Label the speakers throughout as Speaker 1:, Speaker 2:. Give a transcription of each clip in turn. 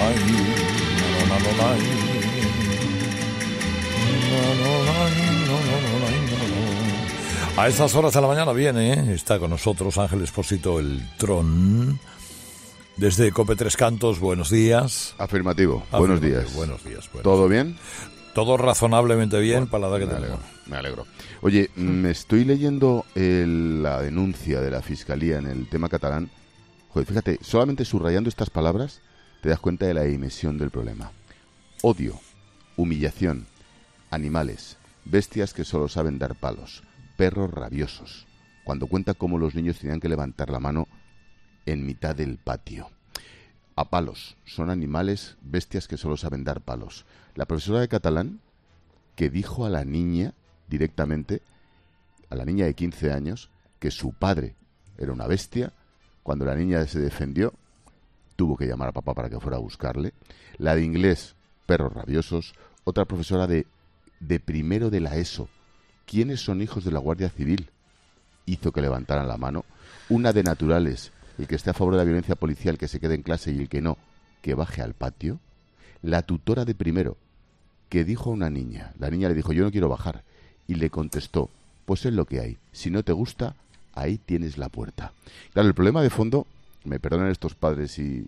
Speaker 1: A estas horas de la mañana viene, está con nosotros Ángel Expósito, el Tron, desde Cope Tres Cantos. Buenos días.
Speaker 2: Afirmativo. Buenos días.
Speaker 1: Buenos días.
Speaker 2: ¿Todo bien?
Speaker 1: Todo razonablemente bien,
Speaker 2: Bueno,
Speaker 1: para la edad que tenemos.
Speaker 2: Me alegro. Oye, me estoy leyendo la denuncia de la Fiscalía en el tema catalán. Joder, fíjate, solamente subrayando estas palabras te das cuenta de la dimensión del problema. Odio, humillación, animales, bestias que solo saben dar palos, perros rabiosos. Cuando cuenta cómo los niños tenían que levantar la mano en mitad del patio. A palos, son animales, bestias que solo saben dar palos. La profesora de catalán que dijo a la niña directamente, a la niña de 15 años, que su padre era una bestia. Cuando la niña se defendió, tuvo que llamar a papá para que fuera a buscarle. La de inglés, perros rabiosos. Otra profesora de primero de la ESO, ¿quiénes son hijos de la Guardia Civil? Hizo que levantaran la mano. Una de naturales, el que esté a favor de la violencia policial que se quede en clase y el que no, que baje al patio. La tutora de primero, que dijo a una niña, la niña le dijo, yo no quiero bajar, y le contestó, pues es lo que hay, si no te gusta, ahí tienes la puerta. Claro, el problema de fondo, me perdonan estos padres y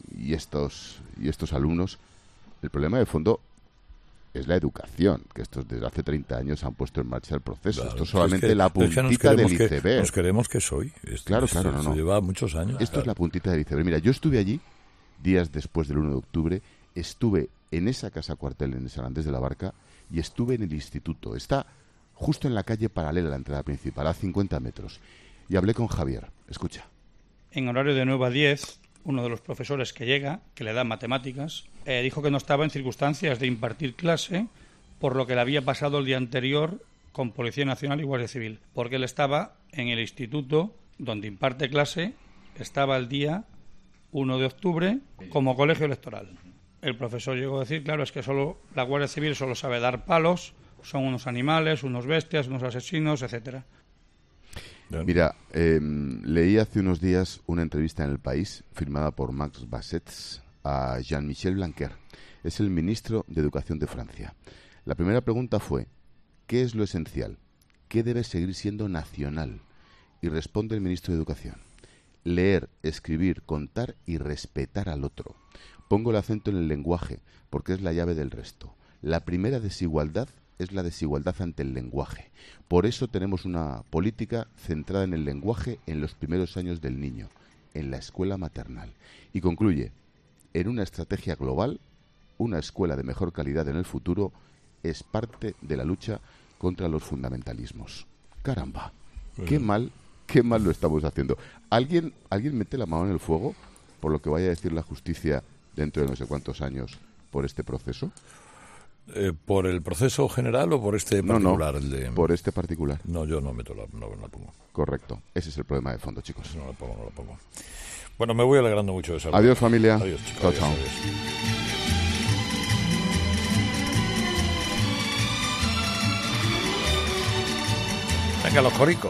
Speaker 2: estos alumnos, el problema de fondo es la educación, que estos desde hace 30 años han puesto en marcha el proceso.
Speaker 1: Claro,
Speaker 2: esto es solamente la
Speaker 1: es que
Speaker 2: puntita del iceberg.
Speaker 1: Nos queremos que soy.
Speaker 2: Claro, no.
Speaker 1: Se lleva muchos años.
Speaker 2: Esto es la puntita del iceberg. Mira, yo estuve allí días después del 1 de octubre, estuve en esa casa cuartel en San Andrés de la Barca y estuve en el instituto. Está justo en la calle paralela a la entrada principal, a 50 metros. Y hablé con Javier. Escucha.
Speaker 3: En horario de 9 a 10, uno de los profesores que llega, que le da matemáticas, dijo que no estaba en circunstancias de impartir clase, por lo que le había pasado el día anterior con Policía Nacional y Guardia Civil, porque él estaba en el instituto donde imparte clase, estaba el día 1 de octubre como colegio electoral. El profesor llegó a decir, claro, es que solo la Guardia Civil solo sabe dar palos, son unos animales, unos bestias, unos asesinos, etcétera.
Speaker 2: Mira, leí hace unos días una entrevista en El País firmada por Max Bassets a Jean-Michel Blanquer. Es el ministro de Educación de Francia. La primera pregunta fue, ¿qué es lo esencial? ¿Qué debe seguir siendo nacional? Y responde el ministro de Educación, leer, escribir, contar y respetar al otro. Pongo el acento en el lenguaje, porque es la llave del resto. La primera desigualdad es la desigualdad ante el lenguaje. Por eso tenemos una política centrada en el lenguaje en los primeros años del niño, en la escuela maternal. Y concluye, en una estrategia global, una escuela de mejor calidad en el futuro es parte de la lucha contra los fundamentalismos. Caramba, qué mal lo estamos haciendo. ¿Alguien mete la mano en el fuego por lo que vaya a decir la justicia dentro de no sé cuántos años por este proceso?
Speaker 1: ¿Por el proceso general o por este particular?
Speaker 2: No, por este particular.
Speaker 1: No, yo no meto no la pongo.
Speaker 2: Correcto. Ese es el problema de fondo, chicos.
Speaker 1: No la pongo. Bueno, me voy alegrando mucho de eso.
Speaker 2: Adiós, familia.
Speaker 1: Adiós, chicos.
Speaker 2: Chao.
Speaker 1: Adiós. Venga, los coricos.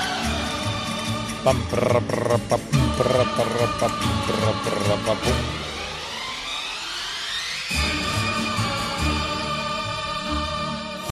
Speaker 1: Pam, pra, pra, pa, pum, pra, pra, pa, pum, pra, pra, pa, pum.